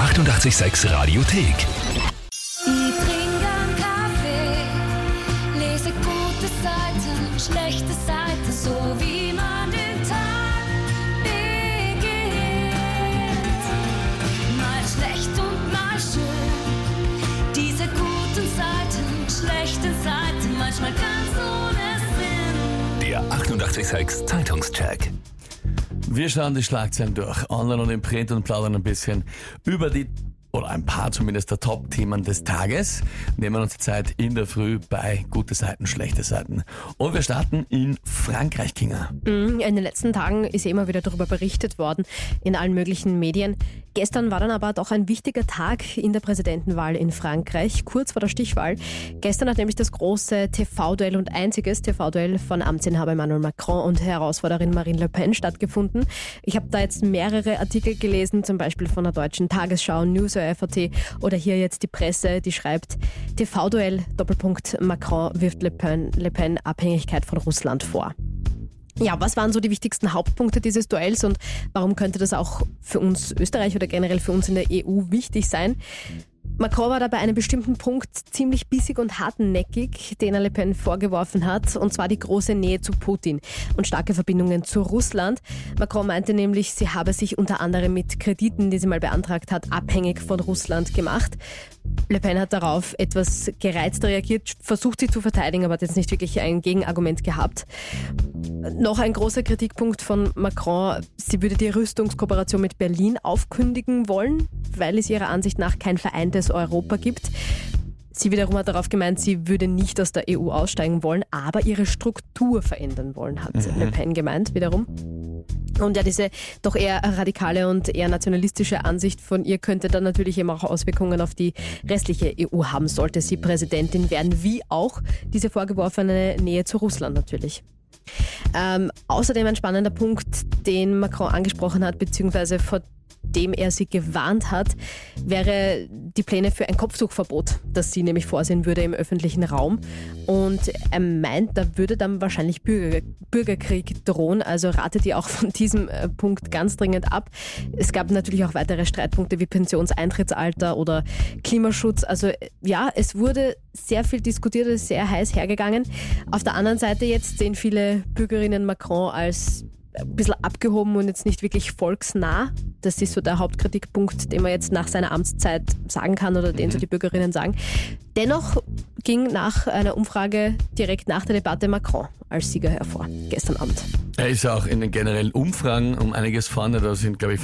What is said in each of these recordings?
886 Radiothek. Ich trinke einen Kaffee, lese gute Seiten, schlechte Seiten, so wie man den Tag beginnt. Mal schlecht und mal schön, diese guten Seiten, schlechten Seiten, manchmal ganz ohne Sinn. Der 886 Zeitungscheck. Wir schauen die Schlagzeilen durch, online und im Print, und plaudern ein bisschen über die, oder ein paar zumindest, der Top-Themen des Tages. Nehmen uns die Zeit in der Früh bei gute Seiten, schlechte Seiten. Und wir starten in Frankreich, Kinga. In den letzten Tagen ist immer wieder darüber berichtet worden in allen möglichen Medien. Gestern war dann aber doch ein wichtiger Tag in der Präsidentenwahl in Frankreich, kurz vor der Stichwahl. Gestern hat nämlich das große TV-Duell und einziges TV-Duell von Amtsinhaber Emmanuel Macron und Herausforderin Marine Le Pen stattgefunden. Ich habe da jetzt mehrere Artikel gelesen, zum Beispiel von der Deutschen Tagesschau, News FAT oder hier jetzt die Presse, die schreibt: TV-Duell, Doppelpunkt, Macron wirft Le Pen Abhängigkeit von Russland vor. Ja, was waren so die wichtigsten Hauptpunkte dieses Duells und warum könnte das auch für uns Österreich oder generell für uns in der EU wichtig sein? Macron war da bei einem bestimmten Punkt ziemlich bissig und hartnäckig, den er Le Pen vorgeworfen hat, und zwar die große Nähe zu Putin und starke Verbindungen zu Russland. Macron meinte nämlich, sie habe sich unter anderem mit Krediten, die sie mal beantragt hat, abhängig von Russland gemacht. Le Pen hat darauf etwas gereizt reagiert, versucht sie zu verteidigen, aber hat jetzt nicht wirklich ein Gegenargument gehabt. Noch ein großer Kritikpunkt von Macron: sie würde die Rüstungskooperation mit Berlin aufkündigen wollen, weil es ihrer Ansicht nach kein vereintes Europa gibt. Sie wiederum hat darauf gemeint, sie würde nicht aus der EU aussteigen wollen, aber ihre Struktur verändern wollen, hat Le Pen gemeint wiederum. Und ja, diese doch eher radikale und eher nationalistische Ansicht von ihr könnte dann natürlich eben auch Auswirkungen auf die restliche EU haben, sollte sie Präsidentin werden, wie auch diese vorgeworfene Nähe zu Russland natürlich. Außerdem ein spannender Punkt, den Macron angesprochen hat, beziehungsweise vor dem er sie gewarnt hat, wäre die Pläne für ein Kopftuchverbot, das sie nämlich vorsehen würde im öffentlichen Raum. Und er meint, da würde dann wahrscheinlich Bürgerkrieg drohen, also ratet ihr auch von diesem Punkt ganz dringend ab. Es gab natürlich auch weitere Streitpunkte wie Pensionsentrittsalter oder Klimaschutz. Also ja, es wurde sehr viel diskutiert, es ist sehr heiß hergegangen. Auf der anderen Seite jetzt sehen viele Bürgerinnen Macron als ein bisschen abgehoben und jetzt nicht wirklich volksnah. Das ist so der Hauptkritikpunkt, den man jetzt nach seiner Amtszeit sagen kann oder den so die Bürgerinnen sagen. Dennoch ging nach einer Umfrage direkt nach der Debatte Macron als Sieger hervor, gestern Abend. Er ist ja auch in den generellen Umfragen um einiges vorne, da sind glaube ich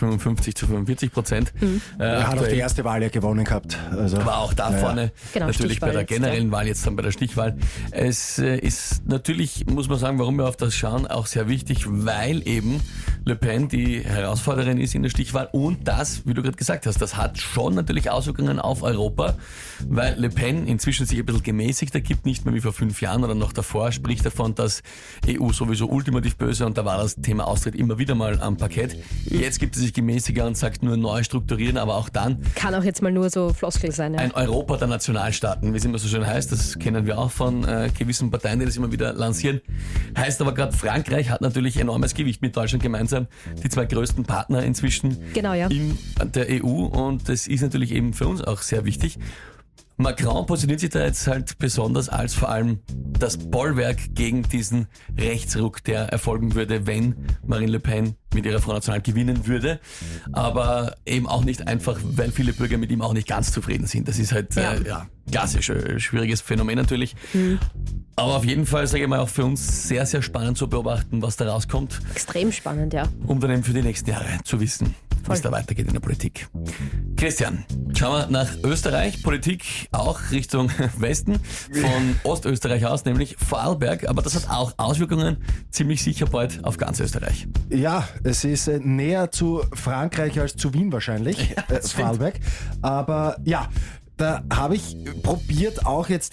55-45%. Er hat auch die erste Wahl ja gewonnen gehabt. Also, war auch da vorne, genau, natürlich Stichwahl bei der jetzt, generellen Wahl, jetzt dann bei der Stichwahl. Es ist natürlich, muss man sagen, warum wir auf das schauen, auch sehr wichtig, weil eben Le Pen die Herausforderin ist in der Stichwahl, und das, wie du gerade gesagt hast, das hat schon natürlich Auswirkungen auf Europa, weil Le Pen inzwischen sich ein bisschen gemäßigter gibt, nicht mehr wie vor 5 Jahren oder noch davor, spricht davon, dass EU sowieso ultimativ böse, und da war das Thema Austritt immer wieder mal am Parkett. Jetzt gibt es sich gemäßiger und sagt nur neu strukturieren, aber auch dann kann auch jetzt mal nur so Floskel sein. Ja. Ein Europa der Nationalstaaten, wie es immer so schön heißt, das kennen wir auch von gewissen Parteien, die das immer wieder lancieren. Heißt aber gerade, Frankreich hat natürlich enormes Gewicht mit Deutschland gemeinsam, die 2 größten Partner inzwischen genau, ja. in der EU, und das ist natürlich eben für uns auch sehr wichtig. Macron positioniert sich da jetzt halt besonders als vor allem das Bollwerk gegen diesen Rechtsruck, der erfolgen würde, wenn Marine Le Pen mit ihrer Front National gewinnen würde. Aber eben auch nicht einfach, weil viele Bürger mit ihm auch nicht ganz zufrieden sind. Das ist halt klassisch, schwieriges Phänomen natürlich. Aber auf jeden Fall, sage ich mal, auch für uns sehr, sehr spannend zu beobachten, was da rauskommt. Extrem spannend, ja. Um dann eben für die nächsten Jahre zu wissen, wie es da weitergeht in der Politik. Christian, schauen wir nach Österreich. Politik auch Richtung Westen, von Ostösterreich aus, nämlich Vorarlberg. Aber das hat auch Auswirkungen, ziemlich sicher bald auf ganz Österreich. Ja, es ist näher zu Frankreich als zu Wien wahrscheinlich, Vorarlberg. Aber ja, da habe ich probiert auch jetzt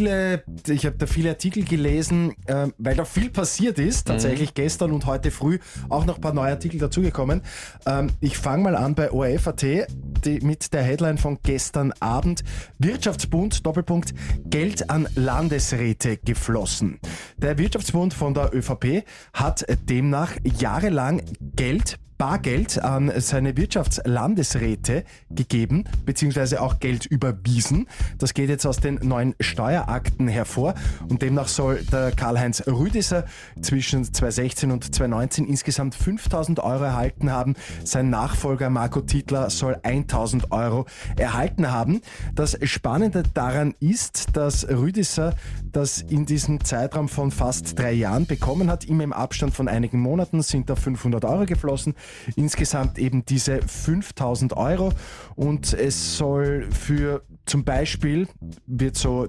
ich habe da viele Artikel gelesen, weil da viel passiert ist, tatsächlich gestern und heute früh auch noch ein paar neue Artikel dazugekommen. Ich fange mal an bei ORF.at mit der Headline von gestern Abend: Wirtschaftsbund, Doppelpunkt, Geld an Landesräte geflossen. Der Wirtschaftsbund von der ÖVP hat demnach jahrelang Geld Bargeld an seine Wirtschaftslandesräte gegeben, beziehungsweise auch Geld überwiesen. Das geht jetzt aus den neuen Steuerakten hervor und demnach soll der Karl-Heinz Rüdiger zwischen 2016 und 2019 insgesamt 5.000 Euro erhalten haben. Sein Nachfolger Marco Titler soll 1.000 Euro erhalten haben. Das Spannende daran ist, dass Rüdiger das in diesem Zeitraum von fast 3 Jahren bekommen hat. Immer im Abstand von einigen Monaten sind da 500 Euro geflossen. Insgesamt eben diese 5.000 Euro. Und es soll für zum Beispiel, wird so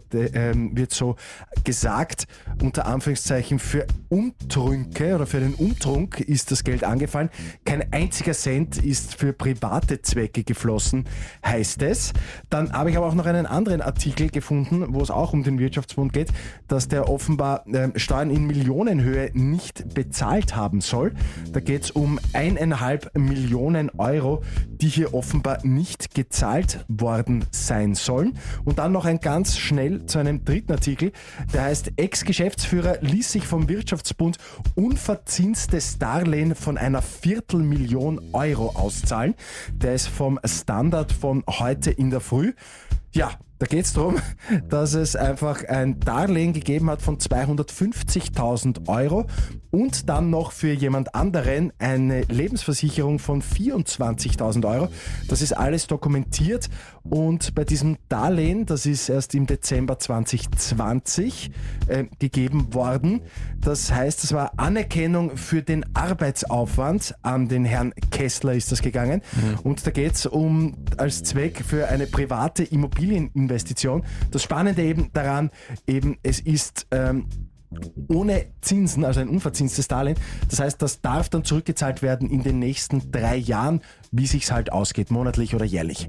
gesagt, unter Anführungszeichen für Umtrünke oder für den Umtrunk ist das Geld angefallen. Kein einziger Cent ist für private Zwecke geflossen, heißt es. Dann habe ich aber auch noch einen anderen Artikel gefunden, wo es auch um den Wirtschaftsbund geht, dass der offenbar Steuern in Millionenhöhe nicht bezahlt haben soll. Da geht es um 1,5 Millionen Euro, die hier offenbar nicht gezahlt worden sein sollen. Und dann noch ein ganz schnell zu einem dritten Artikel, der heißt: Ex-Geschäftsführer ließ sich vom Wirtschaftsbund unverzinstes Darlehen von einer 250.000 Euro auszahlen. Der ist vom Standard von heute in der Früh. Ja, da geht es darum, dass es einfach ein Darlehen gegeben hat von 250.000 Euro und dann noch für jemand anderen eine Lebensversicherung von 24.000 Euro. Das ist alles dokumentiert und bei diesem Darlehen, das ist erst im Dezember 2020 gegeben worden. Das heißt, es war Anerkennung für den Arbeitsaufwand. An den Herrn Kessler ist das gegangen. Und da geht es als Zweck für eine private Immobilieninvestition. Das Spannende eben daran, es ist ohne Zinsen, also ein unverzinstes Darlehen. Das heißt, das darf dann zurückgezahlt werden in den nächsten 3 Jahren, wie sich's halt ausgeht, monatlich oder jährlich.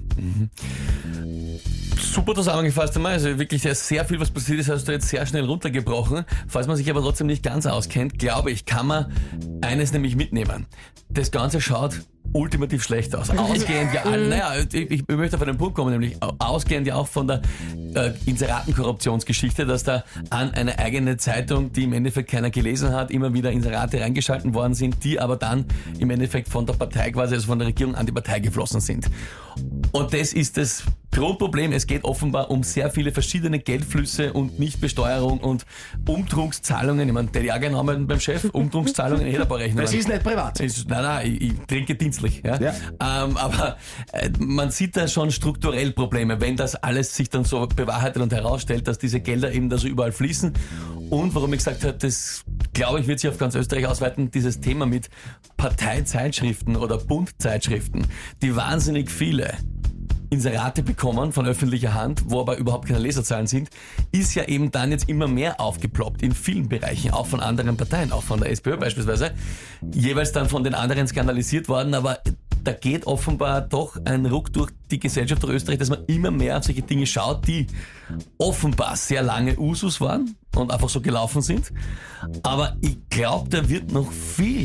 Super zusammengefasst einmal, also wirklich sehr viel, was passiert ist, hast du jetzt sehr schnell runtergebrochen. Falls man sich aber trotzdem nicht ganz auskennt, glaube ich, kann man eines nämlich mitnehmen. Das Ganze schaut ultimativ schlecht aus. Ausgehend ja, ich möchte auf einen Punkt kommen, nämlich ausgehend ja auch von der Inseratenkorruptionsgeschichte, dass da an eine eigene Zeitung, die im Endeffekt keiner gelesen hat, immer wieder Inserate reingeschalten worden sind, die aber dann im Endeffekt von der Partei quasi, also von der Regierung an die Partei geflossen sind. Und das ist das Grundproblem. Es geht offenbar um sehr viele verschiedene Geldflüsse und Nichtbesteuerung und Umtrunkszahlungen. Ich meine, der Jahrgename beim Chef, Umtrunkszahlungen, ich hätte ein paar Rechnungen. Das ist nicht privat. Nein, ich trinke dienstlich. Ja? Aber man sieht da schon strukturell Probleme, wenn das alles sich dann so bewahrheitet und herausstellt, dass diese Gelder eben da so überall fließen. Und warum ich gesagt habe, das glaube ich wird sich auf ganz Österreich ausweiten, dieses Thema mit Parteizeitschriften oder Bundzeitschriften, die wahnsinnig viele Inserate bekommen von öffentlicher Hand, wo aber überhaupt keine Leserzahlen sind, ist ja eben dann jetzt immer mehr aufgeploppt in vielen Bereichen, auch von anderen Parteien, auch von der SPÖ beispielsweise, jeweils dann von den anderen skandalisiert worden, aber da geht offenbar doch ein Ruck durch die Gesellschaft durch Österreich, dass man immer mehr auf solche Dinge schaut, die offenbar sehr lange Usus waren und einfach so gelaufen sind. Aber ich glaube, da wird noch viel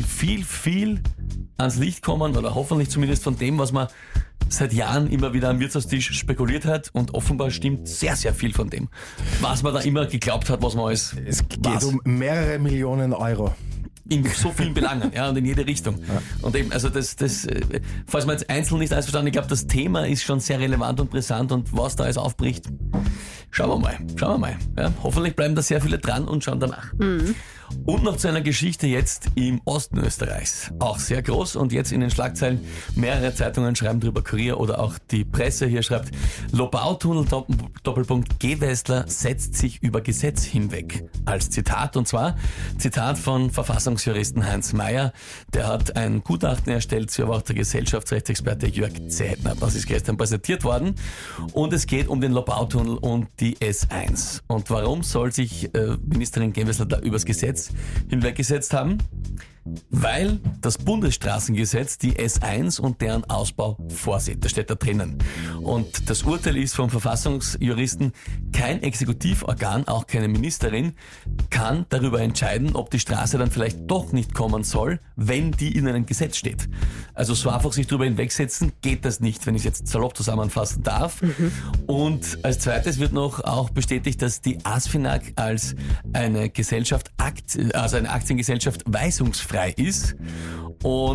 ans Licht kommen oder hoffentlich zumindest von dem, was man seit Jahren immer wieder am Wirtshaustisch spekuliert hat und offenbar stimmt sehr, sehr viel von dem, was man da immer geglaubt hat, was man alles Es geht um mehrere Millionen Euro. In so vielen Belangen, ja, und in jede Richtung. Ja. Und eben, also falls man jetzt einzeln nicht alles verstanden, ich glaube, das Thema ist schon sehr relevant und brisant und was da alles aufbricht, schauen wir mal. Ja. Hoffentlich bleiben da sehr viele dran und schauen danach. Und noch zu einer Geschichte jetzt im Osten Österreichs. Auch sehr groß und jetzt in den Schlagzeilen mehrere Zeitungen schreiben drüber, Kurier oder auch die Presse hier schreibt: Lobautunnel Doppelpunkt Gewessler setzt sich über Gesetz hinweg. Als Zitat, und zwar Zitat von Verfassungsjuristen Heinz Mayer, der hat ein Gutachten erstellt, so aber auch der Gesellschaftsrechtsexperte Jörg Zeitner. Das ist gestern präsentiert worden und es geht um den Lobautunnel und die S1. Und warum soll sich Ministerin Gewessler da übers Gesetz hinweggesetzt haben? Weil das Bundesstraßengesetz die S1 und deren Ausbau vorsieht. Das steht da drinnen. Und das Urteil ist vom Verfassungsjuristen: kein Exekutivorgan, auch keine Ministerin, kann darüber entscheiden, ob die Straße dann vielleicht doch nicht kommen soll, wenn die in einem Gesetz steht. Also so einfach sich darüber hinwegsetzen geht das nicht, wenn ich es jetzt salopp zusammenfassen darf. Und als zweites wird noch auch bestätigt, dass die ASFINAG als eine Gesellschaft, also eine Aktiengesellschaft weisungsfrei ist und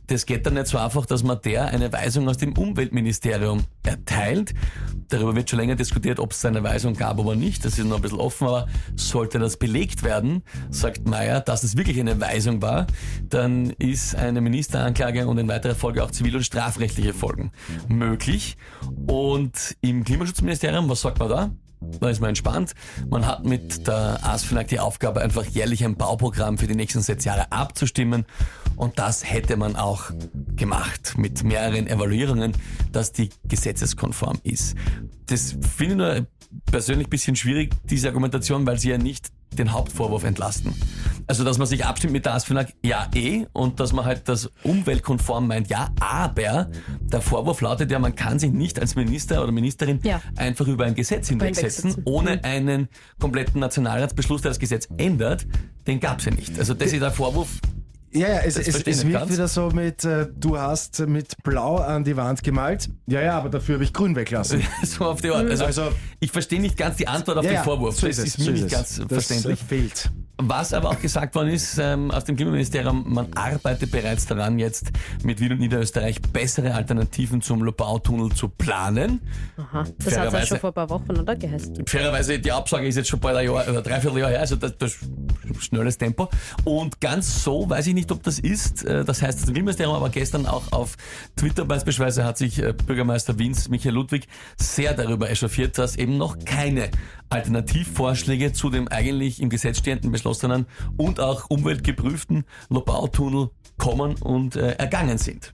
das geht dann nicht so einfach, dass man der eine Weisung aus dem Umweltministerium erteilt. Darüber wird schon länger diskutiert, ob es eine Weisung gab oder nicht. Das ist noch ein bisschen offen, aber sollte das belegt werden, sagt Mayer, dass es wirklich eine Weisung war, dann ist eine Ministeranklage und in weiterer Folge auch zivil- und strafrechtliche Folgen möglich. Und im Klimaschutzministerium, was sagt man da? Da ist man entspannt. Man hat mit der ASFINAG die Aufgabe, einfach jährlich ein Bauprogramm für die nächsten 6 Jahre abzustimmen. Und das hätte man auch gemacht mit mehreren Evaluierungen, dass die gesetzeskonform ist. Das finde ich nur persönlich ein bisschen schwierig, diese Argumentation, weil sie ja nicht den Hauptvorwurf entlasten. Also, dass man sich abstimmt mit der ASFINAG, ja und dass man halt das umweltkonform meint, ja, aber der Vorwurf lautet ja, man kann sich nicht als Minister oder Ministerin einfach über ein Gesetz hinwegsetzen, ohne einen kompletten Nationalratsbeschluss, der das Gesetz ändert. Den gab es ja nicht. Also das ist der Vorwurf. Ja, es wirkt wieder so mit, du hast mit Blau an die Wand gemalt. Ja, aber dafür habe ich Grün weglassen. So auf die Art. Also ich verstehe nicht ganz die Antwort auf den Vorwurf. So das ist mir nicht ganz verständlich. Das fehlt. Was aber auch gesagt worden ist aus dem Klimaministerium, man arbeitet bereits daran, jetzt mit Wien und Niederösterreich bessere Alternativen zum Lobautunnel zu planen. Aha, das hat ja schon vor ein paar Wochen, oder? Geheißen. Fairerweise, die Absage ist jetzt schon bald ein Jahr oder 3/4 Jahr her, also das schnelles Tempo. Und ganz so weiß ich nicht, ob das ist. Das heißt, das Klimaministerium, aber gestern auch auf Twitter beispielsweise hat sich Bürgermeister Wiens, Michael Ludwig, sehr darüber echauffiert, dass eben noch keine Alternativvorschläge zu dem eigentlich im Gesetz stehenden, beschlossenen und auch umweltgeprüften Lobautunnel kommen und ergangen sind.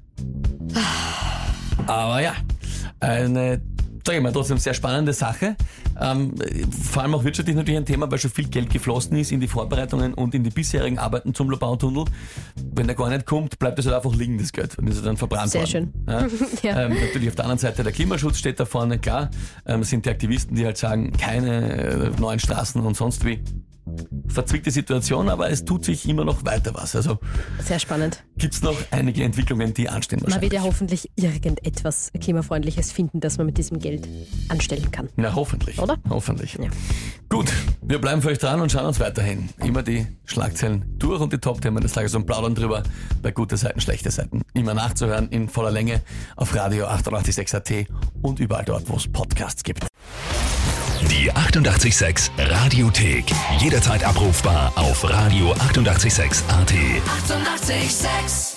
Aber ja, eine, sage ich mal, trotzdem sehr spannende Sache. Vor allem auch wirtschaftlich natürlich ein Thema, weil schon viel Geld geflossen ist in die Vorbereitungen und in die bisherigen Arbeiten zum Lobautunnel. Wenn der gar nicht kommt, bleibt es halt einfach liegen, das Geld. Und ist dann verbrannt sehr worden. Schön. Ja. Natürlich auf der anderen Seite der Klimaschutz steht da vorne, klar. Sind die Aktivisten, die halt sagen, keine neuen Straßen und sonst wie. Verzwickte Situation, aber es tut sich immer noch weiter was. Also sehr spannend. Gibt es noch einige Entwicklungen, die anstehen wahrscheinlich. Man wird ja hoffentlich irgendetwas Klimafreundliches finden, das man mit diesem Geld anstellen kann. Na, hoffentlich. Oder? Hoffentlich. Ja. Gut, wir bleiben für euch dran und schauen uns weiterhin immer die Schlagzeilen durch und die Top-Themen des Tages und plaudern drüber bei gute Seiten, schlechte Seiten. Immer nachzuhören in voller Länge auf Radio 886 AT und überall dort, wo es Podcasts gibt. Die 886 Radiothek. Jederzeit abrufbar auf Radio 886 AT. 886